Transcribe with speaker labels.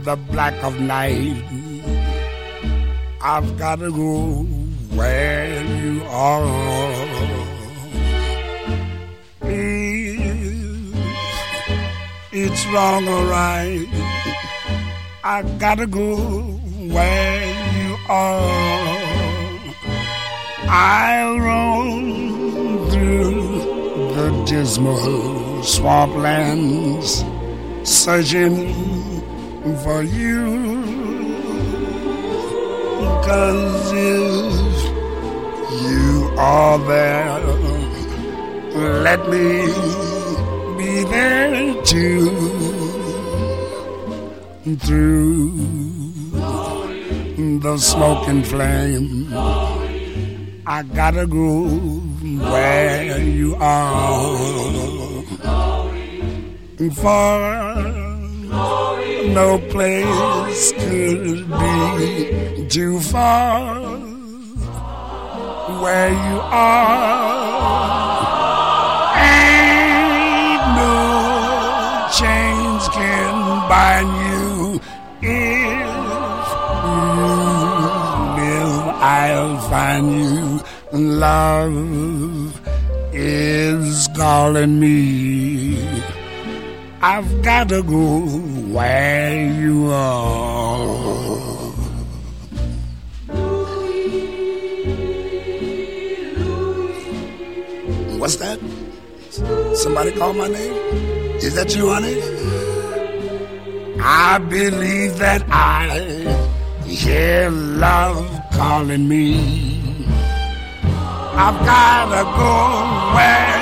Speaker 1: the black of night. I've got to go where you are. If it's wrong or right, I gotta go where you are. I'll roam through the dismal swamplands, searching for you. 'Cause if you are there, let me be there too. Through the smoke and flame, I gotta go where you are. For no place could be too far. Where you are, ain't no chains can bind you. If you live, I'll find you. Love is calling me. I've got to go where you are. What's that? Somebody call my name? Is that you, honey? I believe that I hear love calling me. I've gotta go where